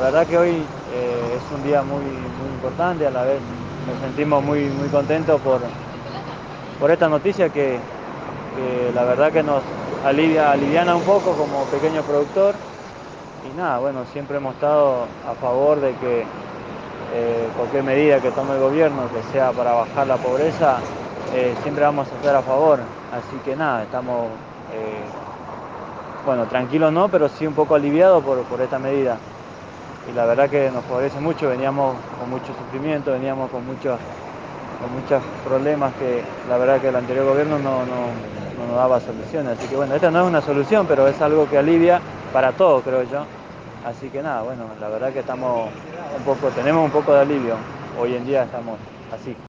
verdad que hoy es un día muy importante, a la vez nos sentimos muy contentos por esta noticia que la verdad que nos aliviana un poco como pequeño productor. Y nada, bueno, siempre hemos estado a favor de que cualquier medida que tome el gobierno, que sea para bajar la pobreza, siempre vamos a estar a favor. Así que nada, estamos, bueno, tranquilos no, pero sí un poco aliviados por esta medida. Y la verdad que nos favorece mucho, veníamos con mucho sufrimiento, veníamos con muchos problemas que la verdad que el anterior gobierno no nos daba soluciones. Así que bueno, esta no es una solución, pero es algo que alivia para todos, creo yo. Así que nada, bueno, la verdad que tenemos un poco de alivio. Hoy en día estamos así.